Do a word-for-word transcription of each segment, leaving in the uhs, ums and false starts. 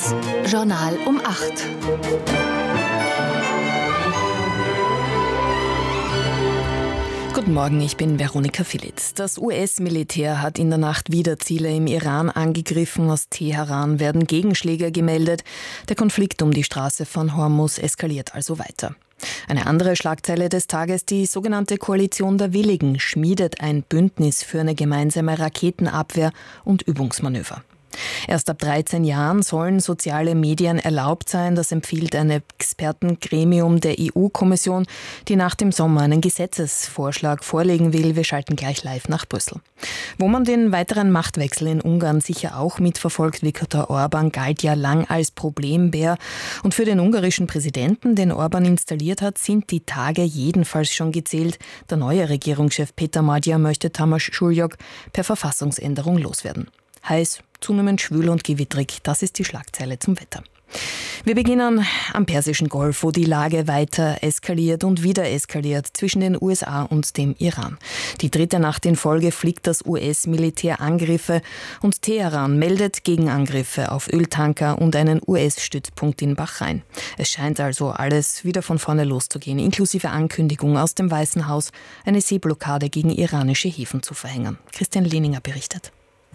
eins, Journal um acht. Guten Morgen, ich bin Veronika Philitz. Das U S-Militär hat in der Nacht wieder Ziele im Iran angegriffen. Aus Teheran werden Gegenschläge gemeldet. Der Konflikt um die Straße von Hormuz eskaliert also weiter. Eine andere Schlagzeile des Tages: Die sogenannte Koalition der Willigen schmiedet ein Bündnis für eine gemeinsame Raketenabwehr und Übungsmanöver. Erst ab dreizehn Jahren sollen soziale Medien erlaubt sein. Das empfiehlt ein Expertengremium der E U-Kommission, die nach dem Sommer einen Gesetzesvorschlag vorlegen will. Wir schalten gleich live nach Brüssel. Wo man den weiteren Machtwechsel in Ungarn sicher auch mitverfolgt, Viktor Orban galt ja lang als Problembär. Und für den ungarischen Präsidenten, den Orban installiert hat, sind die Tage jedenfalls schon gezählt. Der neue Regierungschef Peter Magyar möchte Tamás Súlyog per Verfassungsänderung loswerden. Heiß, zunehmend schwül und gewittrig, das ist die Schlagzeile zum Wetter. Wir beginnen am Persischen Golf, wo die Lage weiter eskaliert und wieder eskaliert zwischen den U S A und dem Iran. Die dritte Nacht in Folge fliegt das U S-Militär Angriffe und Teheran meldet Gegenangriffe auf Öltanker und einen U S-Stützpunkt in Bahrain. Es scheint also alles wieder von vorne loszugehen, inklusive Ankündigung aus dem Weißen Haus, eine Seeblockade gegen iranische Häfen zu verhängen. Christian Lehninger berichtet.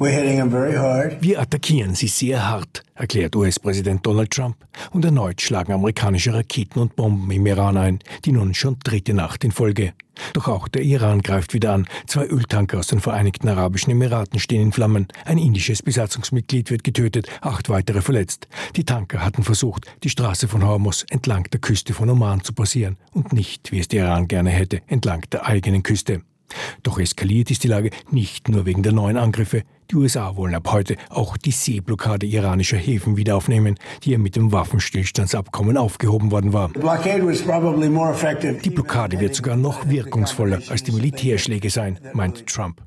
Wir attackieren sie sehr hart, erklärt U S-Präsident Donald Trump. Und erneut schlagen amerikanische Raketen und Bomben im Iran ein, die nun schon dritte Nacht in Folge. Doch auch der Iran greift wieder an. Zwei Öltanker aus den Vereinigten Arabischen Emiraten stehen in Flammen. Ein indisches Besatzungsmitglied wird getötet, acht weitere verletzt. Die Tanker hatten versucht, die Straße von Hormuz entlang der Küste von Oman zu passieren und nicht, wie es der Iran gerne hätte, entlang der eigenen Küste. Doch eskaliert ist die Lage nicht nur wegen der neuen Angriffe. Die U S A wollen ab heute auch die Seeblockade iranischer Häfen wieder aufnehmen, die ja mit dem Waffenstillstandsabkommen aufgehoben worden war. Die Blockade wird sogar noch wirkungsvoller als die Militärschläge sein, meint Trump.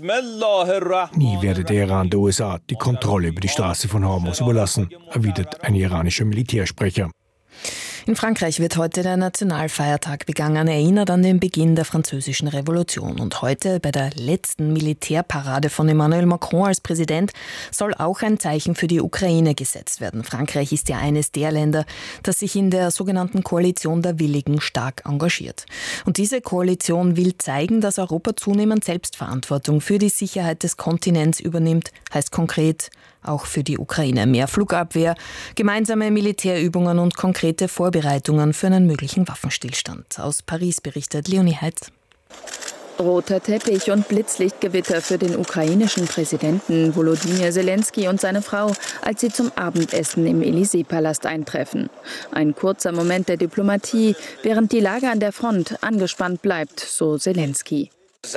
Nie werde der Iran der U S A die Kontrolle über die Straße von Hormuz überlassen, erwidert ein iranischer Militärsprecher. In Frankreich wird heute der Nationalfeiertag begangen, erinnert an den Beginn der Französischen Revolution. Und heute, bei der letzten Militärparade von Emmanuel Macron als Präsident, soll auch ein Zeichen für die Ukraine gesetzt werden. Frankreich ist ja eines der Länder, das sich in der sogenannten Koalition der Willigen stark engagiert. Und diese Koalition will zeigen, dass Europa zunehmend Selbstverantwortung für die Sicherheit des Kontinents übernimmt, heißt konkret auch für die Ukraine mehr Flugabwehr, gemeinsame Militärübungen und konkrete Vorbereitungen für einen möglichen Waffenstillstand. Aus Paris berichtet Leonie Heitz. Roter Teppich und Blitzlichtgewitter für den ukrainischen Präsidenten Volodymyr Zelensky und seine Frau, als sie zum Abendessen im Élysée-Palast eintreffen. Ein kurzer Moment der Diplomatie, während die Lage an der Front angespannt bleibt, so Zelensky.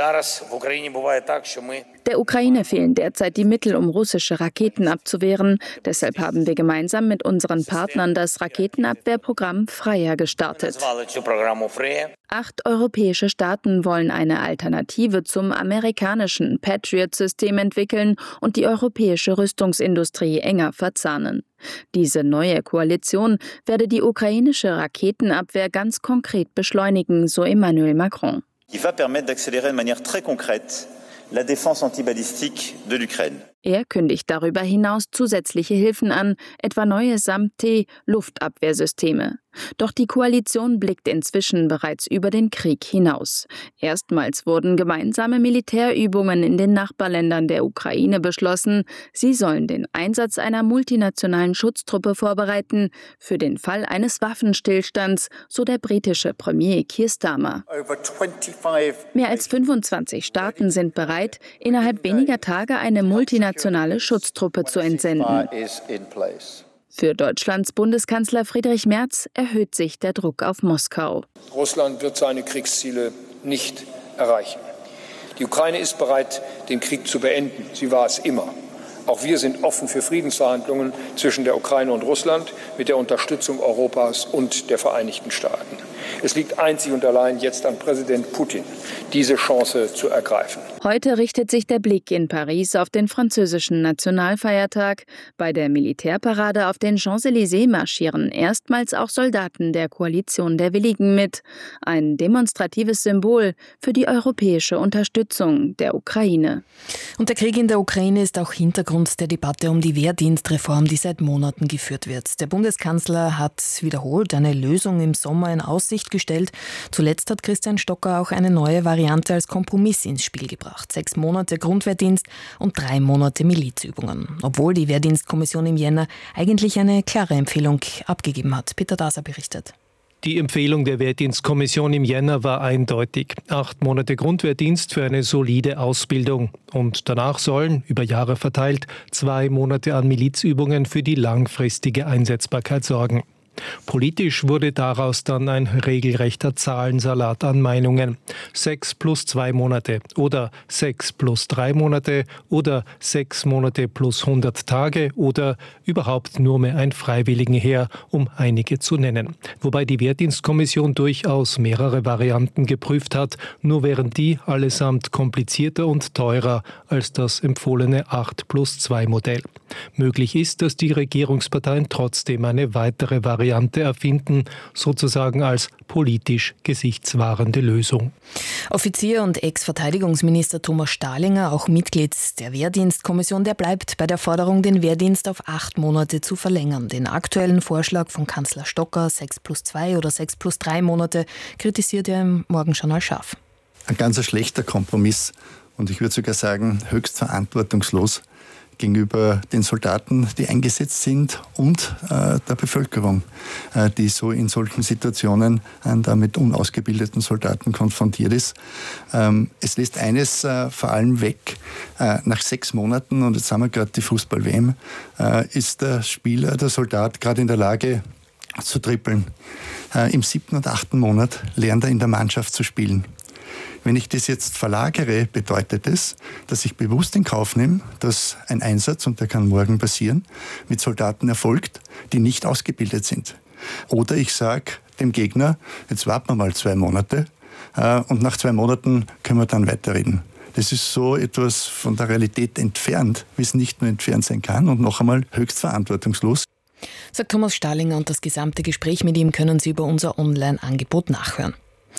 Der Ukraine fehlen derzeit die Mittel, um russische Raketen abzuwehren. Deshalb haben wir gemeinsam mit unseren Partnern das Raketenabwehrprogramm Freya gestartet. Acht europäische Staaten wollen eine Alternative zum amerikanischen Patriot-System entwickeln und die europäische Rüstungsindustrie enger verzahnen. Diese neue Koalition werde die ukrainische Raketenabwehr ganz konkret beschleunigen, so Emmanuel Macron. qui va permettre d'accélérer de manière très concrète la défense antibalistique de l'Ukraine. Er kündigt darüber hinaus zusätzliche Hilfen an, etwa neue SAM-T-Luftabwehrsysteme. Doch die Koalition blickt inzwischen bereits über den Krieg hinaus. Erstmals wurden gemeinsame Militärübungen in den Nachbarländern der Ukraine beschlossen. Sie sollen den Einsatz einer multinationalen Schutztruppe vorbereiten, für den Fall eines Waffenstillstands, so der britische Premier Keir Starmer. Mehr als fünfundzwanzig Staaten sind bereit, innerhalb weniger Tage eine multinationale nationale Schutztruppe zu entsenden. Für Deutschlands Bundeskanzler Friedrich Merz erhöht sich der Druck auf Moskau. Russland wird seine Kriegsziele nicht erreichen. Die Ukraine ist bereit, den Krieg zu beenden. Sie war es immer. Auch wir sind offen für Friedensverhandlungen zwischen der Ukraine und Russland mit der Unterstützung Europas und der Vereinigten Staaten. Es liegt einzig und allein jetzt an Präsident Putin, diese Chance zu ergreifen. Heute richtet sich der Blick in Paris auf den französischen Nationalfeiertag. Bei der Militärparade auf den Champs-Élysées marschieren erstmals auch Soldaten der Koalition der Willigen mit. Ein demonstratives Symbol für die europäische Unterstützung der Ukraine. Und der Krieg in der Ukraine ist auch Hintergrund der Debatte um die Wehrdienstreform, die seit Monaten geführt wird. Der Bundeskanzler hat wiederholt eine Lösung im Sommer in Aussicht gestellt. Zuletzt hat Christian Stocker auch eine neue Variante als Kompromiss ins Spiel gebracht. Sechs Monate Grundwehrdienst und drei Monate Milizübungen. Obwohl die Wehrdienstkommission im Jänner eigentlich eine klare Empfehlung abgegeben hat. Peter Daser berichtet. Die Empfehlung der Wehrdienstkommission im Jänner war eindeutig. Acht Monate Grundwehrdienst für eine solide Ausbildung. Und danach sollen, über Jahre verteilt, zwei Monate an Milizübungen für die langfristige Einsetzbarkeit sorgen. Politisch wurde daraus dann ein regelrechter Zahlensalat an Meinungen. Sechs plus zwei Monate oder sechs plus drei Monate oder sechs Monate plus hundert Tage oder überhaupt nur mehr ein Freiwilligenheer, um einige zu nennen. Wobei die Wehrdienstkommission durchaus mehrere Varianten geprüft hat, nur wären die allesamt komplizierter und teurer als das empfohlene acht plus zwei Modell. Möglich ist, dass die Regierungsparteien trotzdem eine weitere Variante erfinden, sozusagen als politisch gesichtswahrende Lösung. Offizier und Ex-Verteidigungsminister Thomas Stahlinger, auch Mitglied der Wehrdienstkommission, der bleibt bei der Forderung, den Wehrdienst auf acht Monate zu verlängern. Den aktuellen Vorschlag von Kanzler Stocker, sechs plus zwei oder sechs plus drei Monate, kritisiert er im Morgenjournal scharf. Ein ganz schlechter Kompromiss und ich würde sogar sagen, höchst verantwortungslos gegenüber den Soldaten, die eingesetzt sind und äh, der Bevölkerung, äh, die so in solchen Situationen äh, da mit unausgebildeten Soldaten konfrontiert ist. Ähm, es lässt eines äh, vor allem weg. Äh, nach sechs Monaten, und jetzt haben wir gerade die Fußball-W M, äh, ist der Spieler, der Soldat gerade in der Lage zu trippeln. Äh, Im siebten und achten Monat lernt er in der Mannschaft zu spielen. Wenn ich das jetzt verlagere, bedeutet es, dass ich bewusst in Kauf nehme, dass ein Einsatz, und der kann morgen passieren, mit Soldaten erfolgt, die nicht ausgebildet sind. Oder ich sage dem Gegner, jetzt warten wir mal zwei Monate äh, und nach zwei Monaten können wir dann weiterreden. Das ist so etwas von der Realität entfernt, wie es nicht nur entfernt sein kann und noch einmal höchst verantwortungslos. Sagt Thomas Stahlinger, und das gesamte Gespräch mit ihm können Sie über unser Online-Angebot nachhören.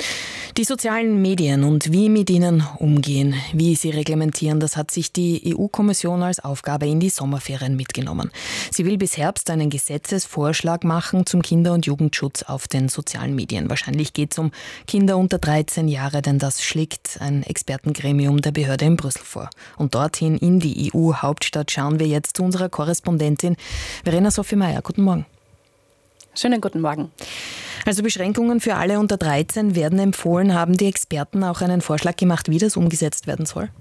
Die sozialen Medien und wie mit ihnen umgehen, wie sie reglementieren, das hat sich die E U-Kommission als Aufgabe in die Sommerferien mitgenommen. Sie will bis Herbst einen Gesetzesvorschlag machen zum Kinder- und Jugendschutz auf den sozialen Medien. Wahrscheinlich geht es um Kinder unter dreizehn Jahre, denn das schlägt ein Expertengremium der Behörde in Brüssel vor. Und dorthin in die E U-Hauptstadt schauen wir jetzt zu unserer Korrespondentin Verena Sophie Meyer. Guten Morgen. Schönen guten Morgen. Also Beschränkungen für alle unter dreizehn werden empfohlen. Haben die Experten auch einen Vorschlag gemacht, wie das umgesetzt werden soll?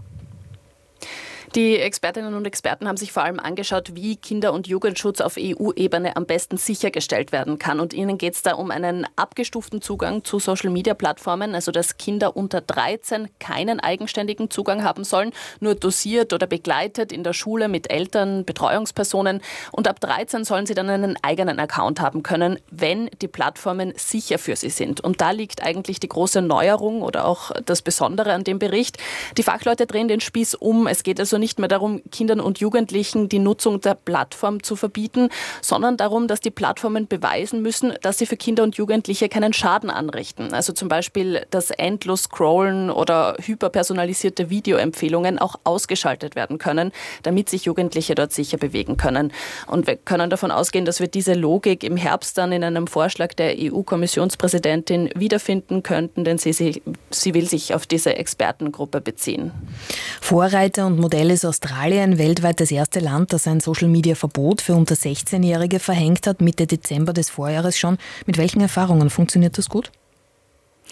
Die Expertinnen und Experten haben sich vor allem angeschaut, wie Kinder- und Jugendschutz auf E U-Ebene am besten sichergestellt werden kann. Und ihnen geht es da um einen abgestuften Zugang zu Social-Media-Plattformen, also dass Kinder unter dreizehn keinen eigenständigen Zugang haben sollen, nur dosiert oder begleitet in der Schule mit Eltern, Betreuungspersonen. Und ab dreizehn sollen sie dann einen eigenen Account haben können, wenn die Plattformen sicher für sie sind. Und da liegt eigentlich die große Neuerung oder auch das Besondere an dem Bericht. Die Fachleute drehen den Spieß um. Es geht also nicht mehr darum, Kindern und Jugendlichen die Nutzung der Plattform zu verbieten, sondern darum, dass die Plattformen beweisen müssen, dass sie für Kinder und Jugendliche keinen Schaden anrichten. Also zum Beispiel das endlos Scrollen oder hyperpersonalisierte Videoempfehlungen auch ausgeschaltet werden können, damit sich Jugendliche dort sicher bewegen können. Und wir können davon ausgehen, dass wir diese Logik im Herbst dann in einem Vorschlag der E U-Kommissionspräsidentin wiederfinden könnten, denn sie, sie, sie will sich auf diese Expertengruppe beziehen. Vorreiter und Modell ist Australien, weltweit das erste Land, das ein Social-Media-Verbot für unter sechzehnjährige verhängt hat, Mitte Dezember des Vorjahres schon. Mit welchen Erfahrungen funktioniert das gut?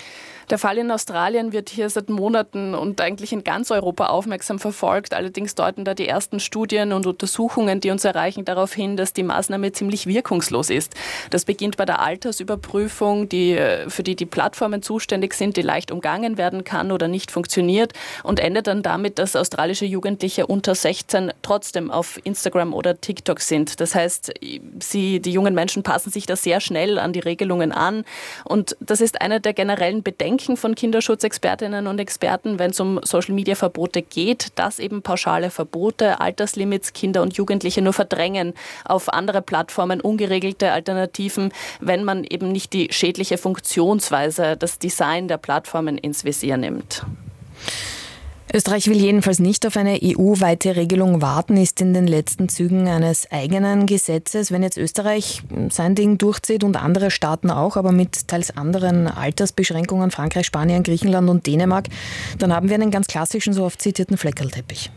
Der Fall in Australien wird hier seit Monaten und eigentlich in ganz Europa aufmerksam verfolgt. Allerdings deuten da die ersten Studien und Untersuchungen, die uns erreichen, darauf hin, dass die Maßnahme ziemlich wirkungslos ist. Das beginnt bei der Altersüberprüfung, die, für die die Plattformen zuständig sind, die leicht umgangen werden kann oder nicht funktioniert, und endet dann damit, dass australische Jugendliche unter sechzehn trotzdem auf Instagram oder TikTok sind. Das heißt, sie, die jungen Menschen passen sich da sehr schnell an die Regelungen an. Und das ist eine der generellen Bedenken von Kinderschutzexpertinnen und Experten, wenn es um Social-Media-Verbote geht, dass eben pauschale Verbote, Alterslimits Kinder und Jugendliche nur verdrängen auf andere Plattformen, ungeregelte Alternativen, wenn man eben nicht die schädliche Funktionsweise, das Design der Plattformen ins Visier nimmt. Österreich will jedenfalls nicht auf eine E U-weite Regelung warten, ist in den letzten Zügen eines eigenen Gesetzes. Wenn jetzt Österreich sein Ding durchzieht und andere Staaten auch, aber mit teils anderen Altersbeschränkungen, Frankreich, Spanien, Griechenland und Dänemark, dann haben wir einen ganz klassischen, so oft zitierten Fleckerlteppich.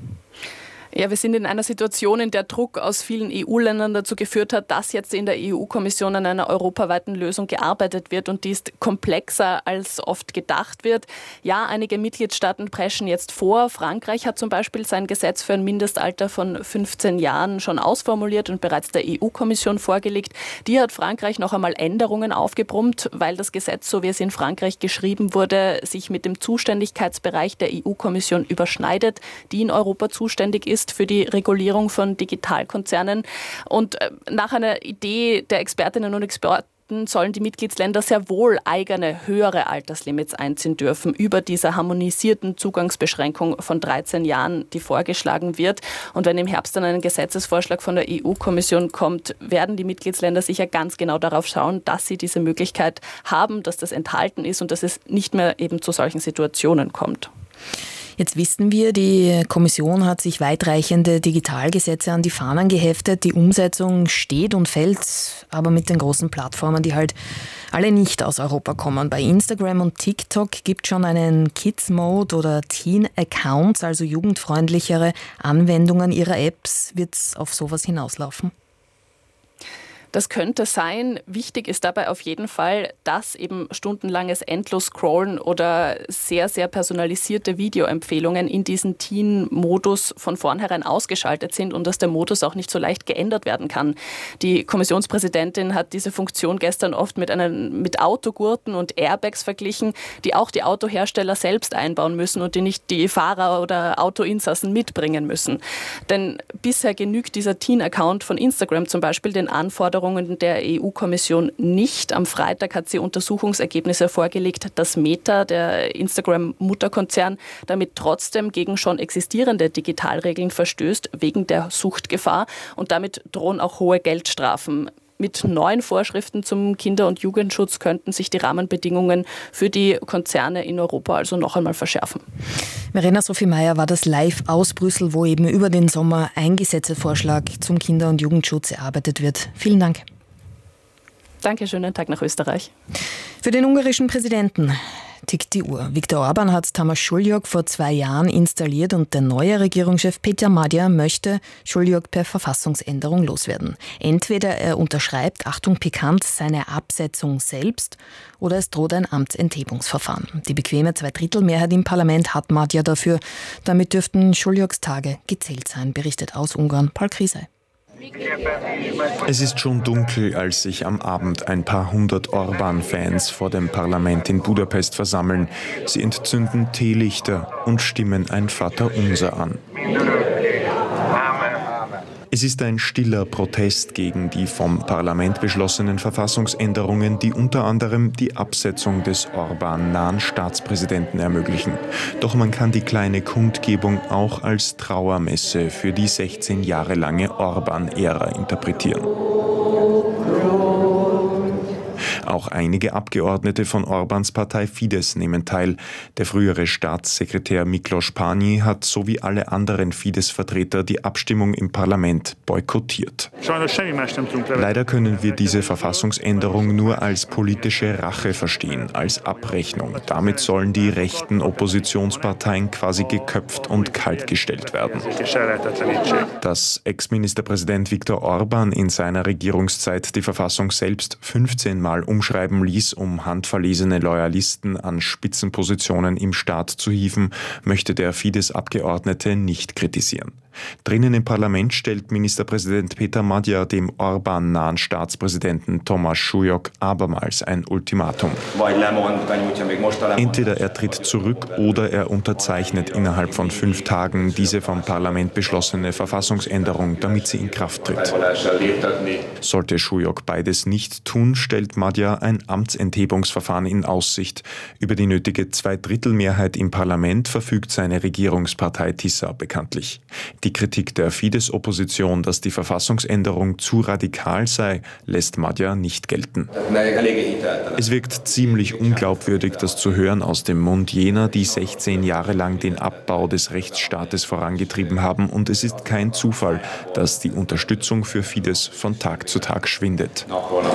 Ja, wir sind in einer Situation, in der Druck aus vielen E U-Ländern dazu geführt hat, dass jetzt in der E U-Kommission an einer europaweiten Lösung gearbeitet wird, und die ist komplexer als oft gedacht wird. Ja, einige Mitgliedstaaten preschen jetzt vor. Frankreich hat zum Beispiel sein Gesetz für ein Mindestalter von fünfzehn Jahren schon ausformuliert und bereits der E U-Kommission vorgelegt. Die hat Frankreich noch einmal Änderungen aufgebrummt, weil das Gesetz, so wie es in Frankreich geschrieben wurde, sich mit dem Zuständigkeitsbereich der E U-Kommission überschneidet, die in Europa zuständig ist für die Regulierung von Digitalkonzernen. Und nach einer Idee der Expertinnen und Experten sollen die Mitgliedsländer sehr wohl eigene höhere Alterslimits einziehen dürfen über dieser harmonisierten Zugangsbeschränkung von dreizehn Jahren, die vorgeschlagen wird. Und wenn im Herbst dann ein Gesetzesvorschlag von der E U-Kommission kommt, werden die Mitgliedsländer sicher ganz genau darauf schauen, dass sie diese Möglichkeit haben, dass das enthalten ist und dass es nicht mehr eben zu solchen Situationen kommt. Jetzt wissen wir, die Kommission hat sich weitreichende Digitalgesetze an die Fahnen geheftet. Die Umsetzung steht und fällt aber mit den großen Plattformen, die halt alle nicht aus Europa kommen. Bei Instagram und TikTok gibt es schon einen Kids-Mode oder Teen-Accounts, also jugendfreundlichere Anwendungen ihrer Apps. Wird es auf sowas hinauslaufen? Das könnte sein. Wichtig ist dabei auf jeden Fall, dass eben stundenlanges Endlos-Scrollen oder sehr, sehr personalisierte Videoempfehlungen in diesem Teen-Modus von vornherein ausgeschaltet sind und dass der Modus auch nicht so leicht geändert werden kann. Die Kommissionspräsidentin hat diese Funktion gestern oft mit, einen, mit Autogurten und Airbags verglichen, die auch die Autohersteller selbst einbauen müssen und die nicht die Fahrer oder Autoinsassen mitbringen müssen. Denn bisher genügt dieser Teen-Account von Instagram zum Beispiel den Anforderungen der E U-Kommission nicht. Am Freitag hat sie Untersuchungsergebnisse vorgelegt, dass Meta, der Instagram-Mutterkonzern, damit trotzdem gegen schon existierende Digitalregeln verstößt, wegen der Suchtgefahr. Und damit drohen auch hohe Geldstrafen. Mit neuen Vorschriften zum Kinder- und Jugendschutz könnten sich die Rahmenbedingungen für die Konzerne in Europa also noch einmal verschärfen. Verena Sophie Meyer war das live aus Brüssel, wo eben über den Sommer ein Gesetzesvorschlag zum Kinder- und Jugendschutz erarbeitet wird. Vielen Dank. Danke, schönen Tag nach Österreich. Für den ungarischen Präsidenten tickt die Uhr. Viktor Orbán hat Tamás Sulyok vor zwei Jahren installiert und der neue Regierungschef Péter Magyar möchte Sulyok per Verfassungsänderung loswerden. Entweder er unterschreibt, Achtung pikant, seine Absetzung selbst oder es droht ein Amtsenthebungsverfahren. Die bequeme Zweidrittelmehrheit im Parlament hat Magyar dafür. Damit dürften Sulyoks Tage gezählt sein, berichtet aus Ungarn Paul Kriesey. Es ist schon dunkel, als sich am Abend ein paar hundert Orbán-Fans vor dem Parlament in Budapest versammeln. Sie entzünden Teelichter und stimmen ein Vaterunser an. Es ist ein stiller Protest gegen die vom Parlament beschlossenen Verfassungsänderungen, die unter anderem die Absetzung des Orbán-nahen Staatspräsidenten ermöglichen. Doch man kann die kleine Kundgebung auch als Trauermesse für die sechzehn Jahre lange Orbán-Ära interpretieren. Auch einige Abgeordnete von Orbáns Partei Fidesz nehmen teil. Der frühere Staatssekretär Miklos Pányi hat so wie alle anderen Fidesz-Vertreter die Abstimmung im Parlament boykottiert. Leider können wir diese Verfassungsänderung nur als politische Rache verstehen, als Abrechnung. Damit sollen die rechten Oppositionsparteien quasi geköpft und kaltgestellt werden. Dass Ex-Ministerpräsident Viktor Orbán in seiner Regierungszeit die Verfassung selbst fünfzehn Mal umschrieben umschreiben ließ, um handverlesene Loyalisten an Spitzenpositionen im Staat zu hieven, möchte der Fidesz-Abgeordnete nicht kritisieren. Drinnen im Parlament stellt Ministerpräsident Peter Magyar dem Orbán-nahen Staatspräsidenten Tomás Súlyog abermals ein Ultimatum. Entweder er tritt zurück oder er unterzeichnet innerhalb von fünf Tagen diese vom Parlament beschlossene Verfassungsänderung, damit sie in Kraft tritt. Sollte Súlyog beides nicht tun, stellt Magyar ein Amtsenthebungsverfahren in Aussicht. Über die nötige Zweidrittelmehrheit im Parlament verfügt seine Regierungspartei Tisa bekanntlich. Die Kritik der Fidesz-Opposition, dass die Verfassungsänderung zu radikal sei, lässt Magyar nicht gelten. Es wirkt ziemlich unglaubwürdig, das zu hören aus dem Mund jener, die sechzehn Jahre lang den Abbau des Rechtsstaates vorangetrieben haben, und es ist kein Zufall, dass die Unterstützung für Fidesz von Tag zu Tag schwindet.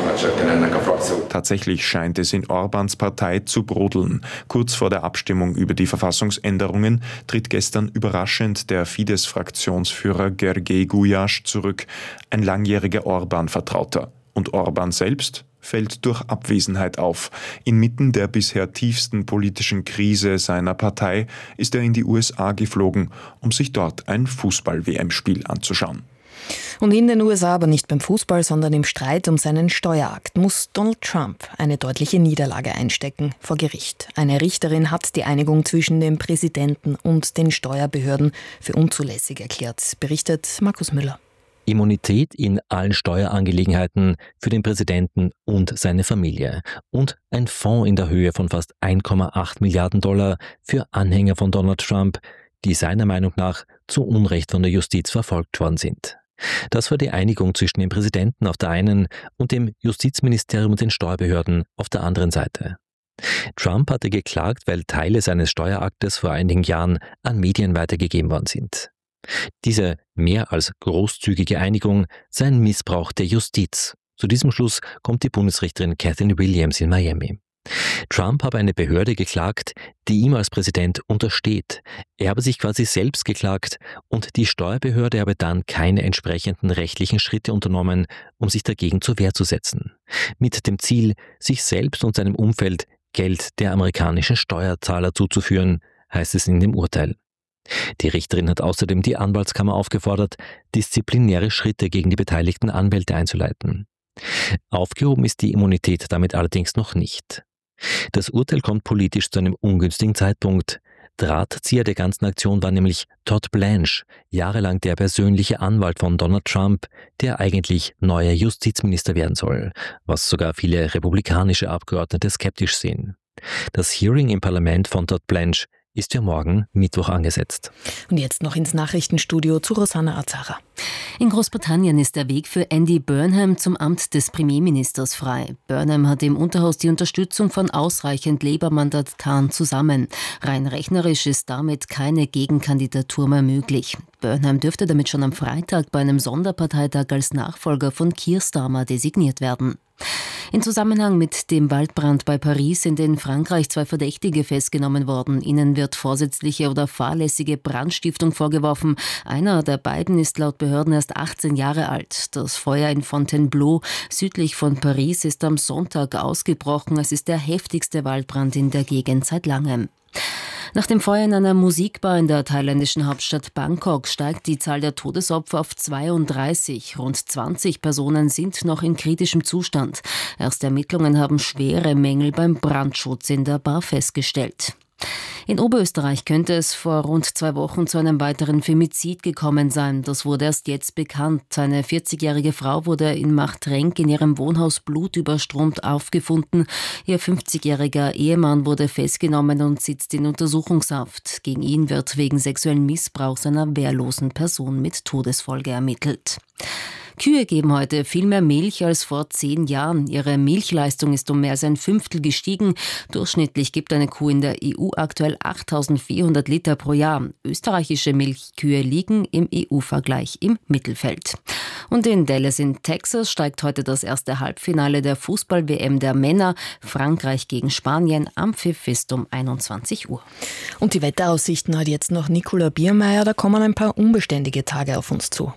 Tatsächlich scheint es in Orbáns Partei zu brodeln. Kurz vor der Abstimmung über die Verfassungsänderungen tritt gestern überraschend der Fidesz-Fraktionsführer Gergely Gulyás zurück, ein langjähriger Orbán-Vertrauter. Und Orbán selbst fällt durch Abwesenheit auf. Inmitten der bisher tiefsten politischen Krise seiner Partei ist er in die U S A geflogen, um sich dort ein Fußball-W M-Spiel anzuschauen. Und in den U S A, aber nicht beim Fußball, sondern im Streit um seinen Steuerakt, muss Donald Trump eine deutliche Niederlage einstecken vor Gericht. Eine Richterin hat die Einigung zwischen dem Präsidenten und den Steuerbehörden für unzulässig erklärt, berichtet Markus Müller. Immunität in allen Steuerangelegenheiten für den Präsidenten und seine Familie und ein Fonds in der Höhe von fast eins Komma acht Milliarden Dollar für Anhänger von Donald Trump, die seiner Meinung nach zu Unrecht von der Justiz verfolgt worden sind. Das war die Einigung zwischen dem Präsidenten auf der einen und dem Justizministerium und den Steuerbehörden auf der anderen Seite. Trump hatte geklagt, weil Teile seines Steueraktes vor einigen Jahren an Medien weitergegeben worden sind. Diese mehr als großzügige Einigung sei ein Missbrauch der Justiz. Zu diesem Schluss kommt die Bundesrichterin Kathy Williams in Miami. Trump habe eine Behörde geklagt, die ihm als Präsident untersteht. Er habe sich quasi selbst geklagt und die Steuerbehörde habe dann keine entsprechenden rechtlichen Schritte unternommen, um sich dagegen zur Wehr zu setzen. Mit dem Ziel, sich selbst und seinem Umfeld Geld der amerikanischen Steuerzahler zuzuführen, heißt es in dem Urteil. Die Richterin hat außerdem die Anwaltskammer aufgefordert, disziplinäre Schritte gegen die beteiligten Anwälte einzuleiten. Aufgehoben ist die Immunität damit allerdings noch nicht. Das Urteil kommt politisch zu einem ungünstigen Zeitpunkt. Drahtzieher der ganzen Aktion war nämlich Todd Blanche, jahrelang der persönliche Anwalt von Donald Trump, der eigentlich neuer Justizminister werden soll, was sogar viele republikanische Abgeordnete skeptisch sehen. Das Hearing im Parlament von Todd Blanche ist für morgen Mittwoch angesetzt. Und jetzt noch ins Nachrichtenstudio zu Rosanna Azara. In Großbritannien ist der Weg für Andy Burnham zum Amt des Premierministers frei. Burnham hat im Unterhaus die Unterstützung von ausreichend Labour-Mandataren zusammen. Rein rechnerisch ist damit keine Gegenkandidatur mehr möglich. Burnham dürfte damit schon am Freitag bei einem Sonderparteitag als Nachfolger von Keir Starmer designiert werden. In Zusammenhang mit dem Waldbrand bei Paris sind in Frankreich zwei Verdächtige festgenommen worden. Ihnen wird vorsätzliche oder fahrlässige Brandstiftung vorgeworfen. Einer der beiden ist laut Behörden erst achtzehn Jahre alt. Das Feuer in Fontainebleau südlich von Paris ist am Sonntag ausgebrochen. Es ist der heftigste Waldbrand in der Gegend seit langem. Nach dem Feuer in einer Musikbar in der thailändischen Hauptstadt Bangkok steigt die Zahl der Todesopfer auf zweiunddreißig. Rund zwanzig Personen sind noch in kritischem Zustand. Erste Ermittlungen haben schwere Mängel beim Brandschutz in der Bar festgestellt. In Oberösterreich könnte es vor rund zwei Wochen zu einem weiteren Femizid gekommen sein. Das wurde erst jetzt bekannt. Eine vierzigjährige Frau wurde in Machtrenk in ihrem Wohnhaus blutüberströmt aufgefunden. Ihr fünfzigjähriger Ehemann wurde festgenommen und sitzt in Untersuchungshaft. Gegen ihn wird wegen sexuellen Missbrauchs einer wehrlosen Person mit Todesfolge ermittelt. Kühe geben heute viel mehr Milch als vor zehn Jahren. Ihre Milchleistung ist um mehr als ein Fünftel gestiegen. Durchschnittlich gibt eine Kuh in der E U aktuell achttausendvierhundert Liter pro Jahr. Österreichische Milchkühe liegen im E U-Vergleich im Mittelfeld. Und in Dallas in Texas steigt heute das erste Halbfinale der Fußball-W M der Männer. Frankreich gegen Spanien. Am Pfiff ist um einundzwanzig Uhr. Und die Wetteraussichten hat jetzt noch Nicola Biermeier. Da kommen ein paar unbeständige Tage auf uns zu.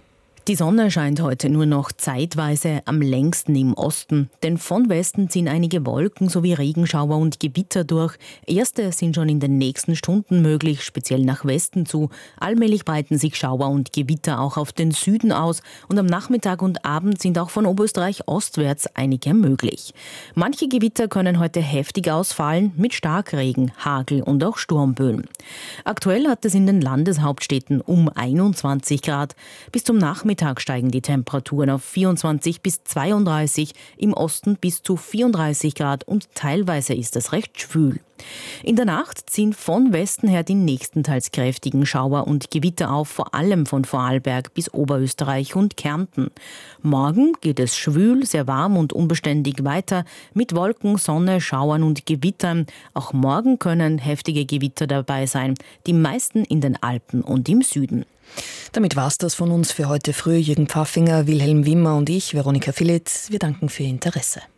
Die Sonne scheint heute nur noch zeitweise, am längsten im Osten. Denn von Westen ziehen einige Wolken sowie Regenschauer und Gewitter durch. Erste sind schon in den nächsten Stunden möglich, speziell nach Westen zu. Allmählich breiten sich Schauer und Gewitter auch auf den Süden aus. Und am Nachmittag und Abend sind auch von Oberösterreich ostwärts einige möglich. Manche Gewitter können heute heftig ausfallen, mit Starkregen, Hagel und auch Sturmböen. Aktuell hat es in den Landeshauptstädten um einundzwanzig Grad. Bis zum Nachmittag Mittag steigen die Temperaturen auf vierundzwanzig bis zweiunddreißig, im Osten bis zu vierunddreißig Grad und teilweise ist es recht schwül. In der Nacht ziehen von Westen her die nächsten teils kräftigen Schauer und Gewitter auf, vor allem von Vorarlberg bis Oberösterreich und Kärnten. Morgen geht es schwül, sehr warm und unbeständig weiter mit Wolken, Sonne, Schauern und Gewittern. Auch morgen können heftige Gewitter dabei sein, die meisten in den Alpen und im Süden. Damit war's das von uns für heute früh. Jürgen Pfaffinger, Wilhelm Wimmer und ich, Veronika Philitz. Wir danken für Ihr Interesse.